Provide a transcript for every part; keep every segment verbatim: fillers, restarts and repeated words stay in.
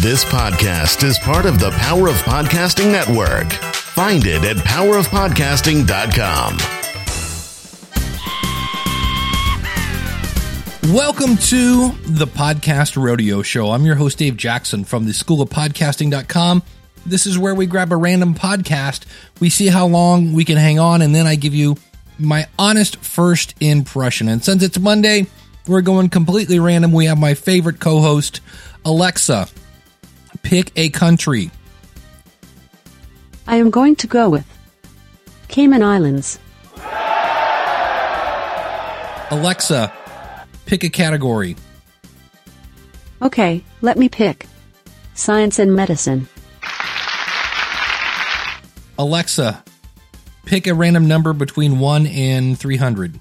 This podcast is part of the Power of Podcasting Network. Find it at power of podcasting dot com. Welcome to the Podcast Rodeo Show. I'm your host, Dave Jackson from the school of podcasting dot com. This is where we grab a random podcast, we see how long we can hang on, and then I give you my honest first impression. And since it's Monday, we're going completely random. We have my favorite co-host, Alexa. Pick a country. I am going to go with Cayman Islands. Alexa, pick a category. Okay, let me pick science and medicine. Alexa, pick a random number between one and three hundred.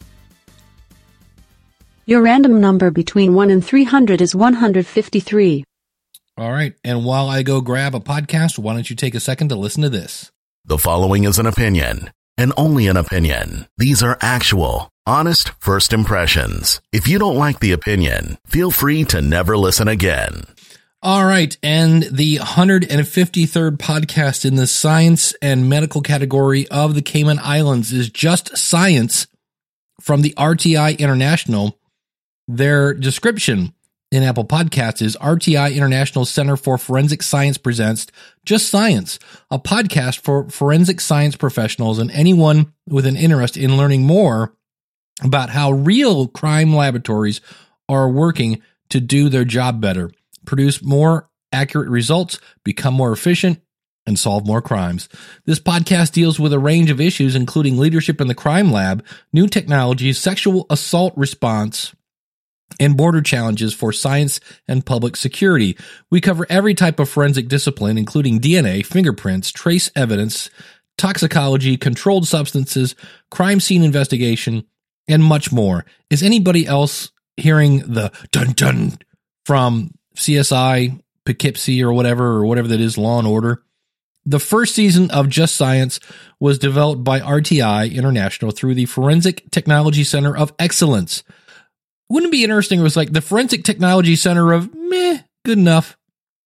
Your random number between one and three hundred is one hundred fifty-three. All right, and while I go grab a podcast, why don't you take a second to listen to this? The following is an opinion, and only an opinion. These are actual, honest first impressions. If you don't like the opinion, feel free to never listen again. All right, and the one hundred fifty-third podcast in the science and medical category of the Cayman Islands is Just Science from the R T I International. Their description in Apple Podcasts is R T I International Center for Forensic Science presents Just Science, a podcast for forensic science professionals and anyone with an interest in learning more about how real crime laboratories are working to do their job better, produce more accurate results, become more efficient, and solve more crimes. This podcast deals with a range of issues, including leadership in the crime lab, new technologies, sexual assault response, and border challenges for science and public security. We cover every type of forensic discipline, including D N A, fingerprints, trace evidence, toxicology, controlled substances, crime scene investigation, and much more. Is anybody else hearing the dun-dun from C S I, Poughkeepsie, or whatever, or whatever that is, Law and Order? The first season of Just Science was developed by R T I International through the Forensic Technology Center of Excellence. Wouldn't it be interesting if it was like the Forensic Technology Center of meh, good enough?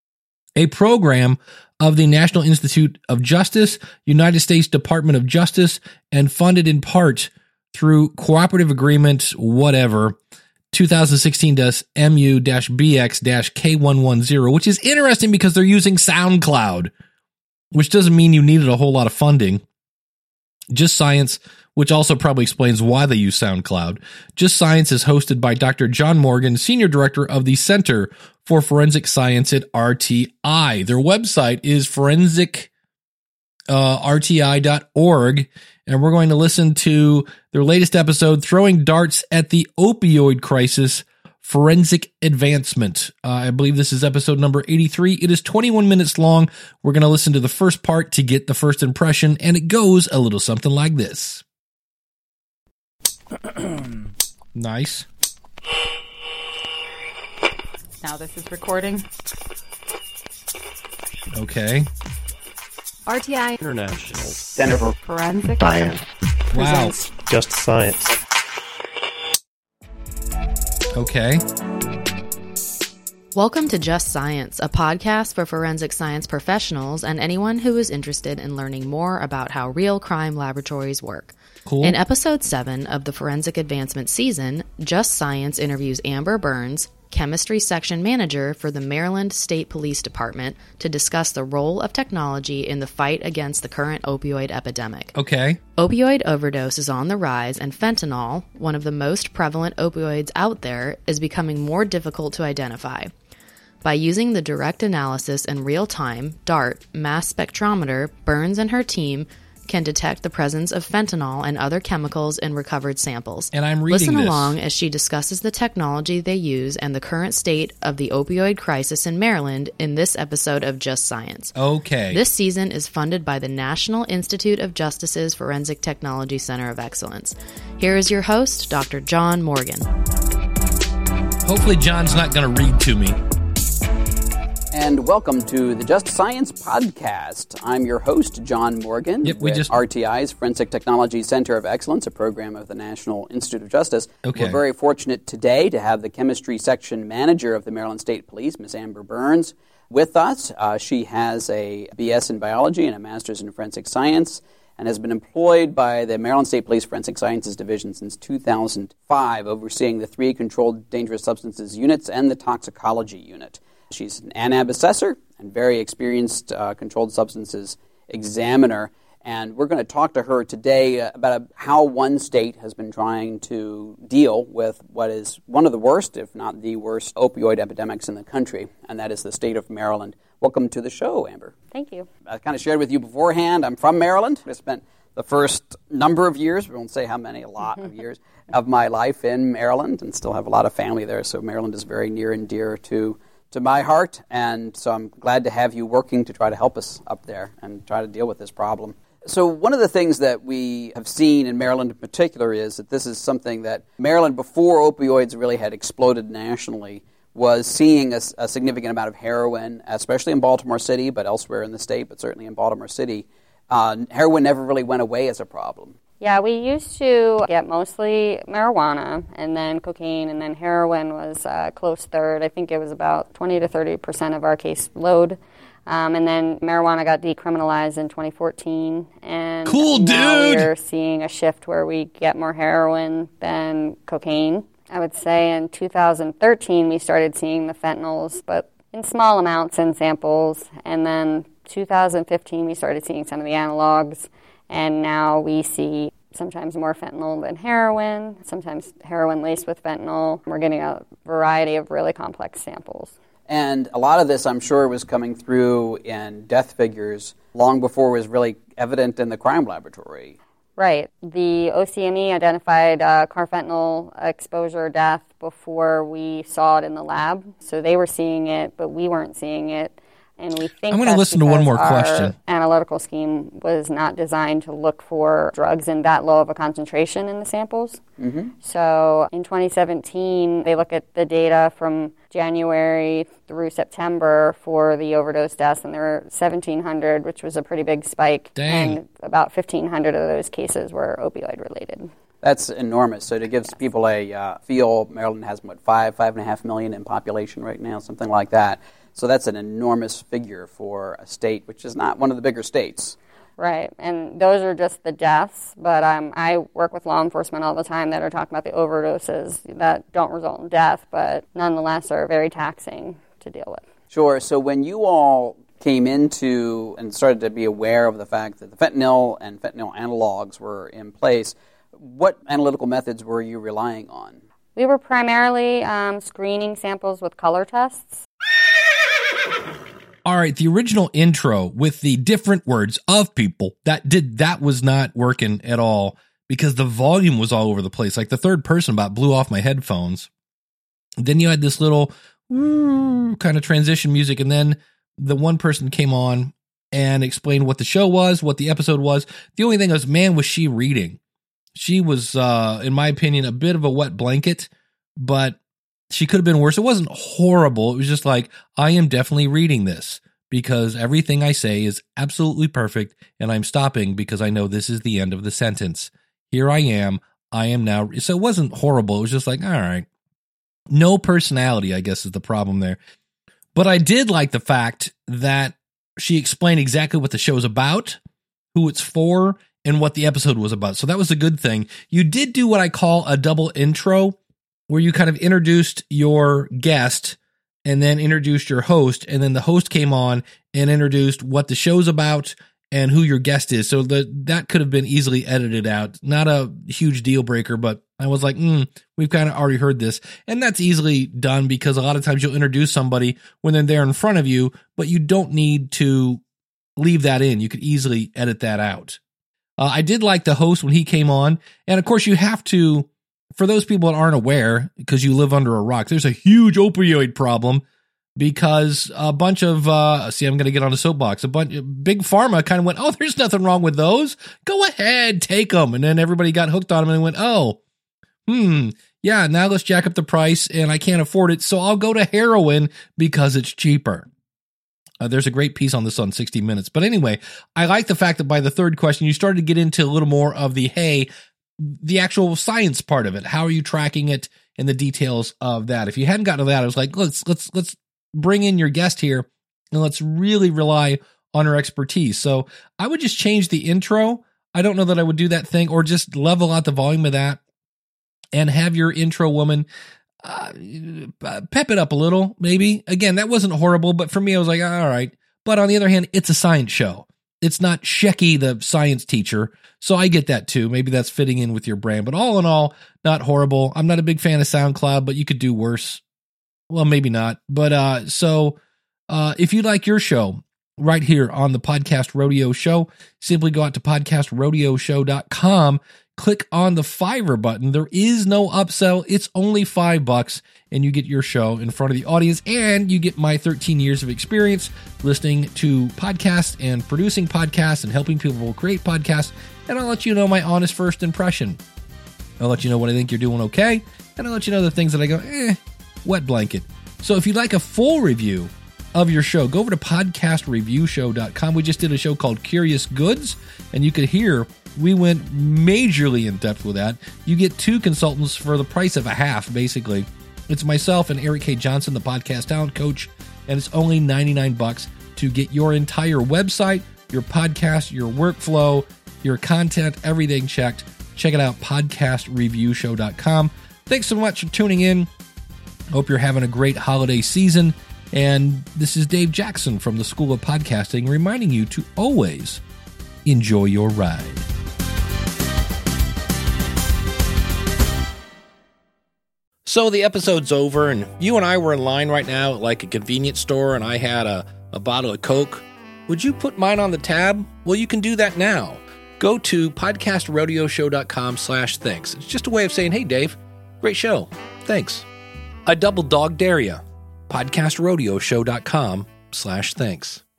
A program of the National Institute of Justice, United States Department of Justice, and funded in part through cooperative agreement, whatever, twenty sixteen M U B X K one one zero, which is interesting because they're using SoundCloud, which doesn't mean you needed a whole lot of funding. Just Science, which also probably explains why they use SoundCloud. Just Science is hosted by Doctor John Morgan, Senior Director of the Center for Forensic Science at R T I. Their website is forensic R T I dot org, and we're going to listen to their latest episode, Throwing Darts at the Opioid Crisis, Forensic Advancement. Uh, I believe this is episode number eighty-three. It is twenty-one minutes long. We're going to listen to the first part to get the first impression, and it goes a little something like this. Nice. Now this is recording. Okay. R T I International Center for Forensic Science. Wow. presents Just Science. Okay. Welcome to Just Science, a podcast for forensic science professionals and anyone who is interested in learning more about how real crime laboratories work. Cool. In episode seven of the Forensic Advancement season, Just Science interviews Amber Burns, chemistry section manager for the Maryland State Police Department, to discuss the role of technology in the fight against the current opioid epidemic. Okay. Opioid overdose is on the rise, and fentanyl, one of the most prevalent opioids out there, is becoming more difficult to identify. By using the direct analysis in real time, DART, mass spectrometer, Burns and her team can detect the presence of fentanyl and other chemicals in recovered samples. And I'm reading Listen this. along as she discusses the technology they use and the current state of the opioid crisis in Maryland in this episode of Just Science. Okay. This season is funded by the National Institute of Justice's Forensic Technology Center of Excellence. Here is your host, Doctor John Morgan. Hopefully John's not going to read to me. And welcome to the Just Science Podcast. I'm your host, John Morgan, yep, we with just... R T I's Forensic Technology Center of Excellence, a program of the National Institute of Justice. Okay. We're very fortunate today to have the Chemistry Section Manager of the Maryland State Police, Miz Amber Burns, with us. Uh, she has a B S in Biology and a Master's in Forensic Science, and has been employed by the Maryland State Police Forensic Sciences Division since two thousand five, overseeing the three Controlled Dangerous Substances units and the Toxicology unit. She's an A N A B assessor and very experienced uh, controlled substances examiner. And we're going to talk to her today uh, about uh, how one state has been trying to deal with what is one of the worst, if not the worst, opioid epidemics in the country, and that is the state of Maryland. Welcome to the show, Amber. Thank you. I kind of shared with you beforehand, I'm from Maryland. I spent the first number of years, we won't say how many, a lot of years, of my life in Maryland, and still have a lot of family there, so Maryland is very near and dear to to my heart, and so I'm glad to have you working to try to help us up there and try to deal with this problem. So one of the things that we have seen in Maryland in particular is that this is something that Maryland, before opioids really had exploded nationally, was seeing a, a significant amount of heroin, especially in Baltimore City, but elsewhere in the state, but certainly in Baltimore City. Uh, heroin never really went away as a problem. Yeah, we used to get mostly marijuana, and then cocaine, and then heroin was a close third. I think it was about twenty to thirty percent of our case load. Um, and then marijuana got decriminalized in twenty fourteen. And cool, now dude! We're seeing a shift where we get more heroin than cocaine. I would say in two thousand thirteen we started seeing the fentanyls, but in small amounts in samples. And then two thousand fifteen we started seeing some of the analogs. And now we see sometimes more fentanyl than heroin, sometimes heroin laced with fentanyl. We're getting a variety of really complex samples. And a lot of this, I'm sure, was coming through in death figures long before it was really evident in the crime laboratory. Right. The O C M E identified uh, carfentanil exposure death before we saw it in the lab. So they were seeing it, but we weren't seeing it. And we think I'm going to listen to one more question. Our analytical scheme was not designed to look for drugs in that low of a concentration in the samples. Mm-hmm. So in twenty seventeen, they look at the data from January through September for the overdose deaths, and there were seventeen hundred, which was a pretty big spike. Dang. And about fifteen hundred of those cases were opioid-related. That's enormous. So to give yes. people a uh, feel, Maryland has, what, five, five and a half million in population right now, something like that. So that's an enormous figure for a state, which is not one of the bigger states. Right, and those are just the deaths, but um, I work with law enforcement all the time that are talking about the overdoses that don't result in death, but nonetheless are very taxing to deal with. Sure. So when you all came into and started to be aware of the fact that the fentanyl and fentanyl analogs were in place, what analytical methods were you relying on? We were primarily um, screening samples with color tests. All right, the original intro with the different words of people, that did that was not working at all because the volume was all over the place. Like the third person about blew off my headphones. Then you had this little kind of transition music, and then the one person came on and explained what the show was, what the episode was. The only thing was, man, was she reading. She was, uh, in my opinion, a bit of a wet blanket, but she could have been worse. It wasn't horrible. It was just like, I am definitely reading this because everything I say is absolutely perfect, and I'm stopping because I know this is the end of the sentence. Here I am. I am now. So it wasn't horrible. It was just like, all right. No personality, I guess, is the problem there. But I did like the fact that she explained exactly what the show's about, who it's for, and what the episode was about. So that was a good thing. You did do what I call a double intro, where you kind of introduced your guest and then introduced your host, and then the host came on and introduced what the show's about and who your guest is. So the, that could have been easily edited out. Not a huge deal breaker, but I was like, mm, we've kind of already heard this. And that's easily done because a lot of times you'll introduce somebody when they're there in front of you, but you don't need to leave that in. You could easily edit that out. Uh, I did like the host when he came on. And of course you have to, for those people that aren't aware, because you live under a rock, there's a huge opioid problem because a bunch of, uh, see, I'm going to get on a soapbox. A bunch, big pharma kind of went, oh, there's nothing wrong with those. Go ahead, take them. And then everybody got hooked on them and went, oh, hmm, yeah, now let's jack up the price and I can't afford it. So I'll go to heroin because it's cheaper. Uh, there's a great piece on this on sixty minutes. But anyway, I like the fact that by the third question, you started to get into a little more of the, hey, the actual science part of it. How are you tracking it and the details of that? If you hadn't gotten to that, I was like, let's, let's, let's bring in your guest here and let's really rely on her expertise. So I would just change the intro. I don't know that I would do that thing, or just level out the volume of that and have your intro woman uh, pep it up a little, maybe. Again, that wasn't horrible, but for me, I was like, all right. But on the other hand, it's a science show. It's not Shecky, the science teacher. So I get that too. Maybe that's fitting in with your brand, but all in all, not horrible. I'm not a big fan of SoundCloud, but you could do worse. Well, maybe not. But uh, so uh, if you like your show right here on the Podcast Rodeo Show, simply go out to podcast rodeo show dot com. Click on the Fiverr button. There is no upsell. It's only five bucks, and you get your show in front of the audience, and you get my thirteen years of experience listening to podcasts and producing podcasts and helping people create podcasts, and I'll let you know my honest first impression. I'll let you know when I think you're doing okay, and I'll let you know the things that I go, eh, wet blanket. So if you'd like a full review of your show, go over to podcast review show dot com. We just did a show called Curious Goods, and you could hear we went majorly in depth with that. You get two consultants for the price of a half, basically. It's myself and Eric K. Johnson, the podcast talent coach, and it's only ninety-nine bucks to get your entire website, your podcast, your workflow, your content, everything checked. Check it out, podcast review show dot com. Thanks so much for tuning in. Hope you're having a great holiday season. And this is Dave Jackson from the School of Podcasting, reminding you to always enjoy your ride. So the episode's over, and you and I were in line right now at like a convenience store, and I had a, a bottle of Coke. Would you put mine on the tab? Well, you can do that now. Go to podcast rodeo show dot com slash thanks. It's just a way of saying, hey, Dave, great show. Thanks. I double dog dare ya. podcast rodeo show dot com slash thanks.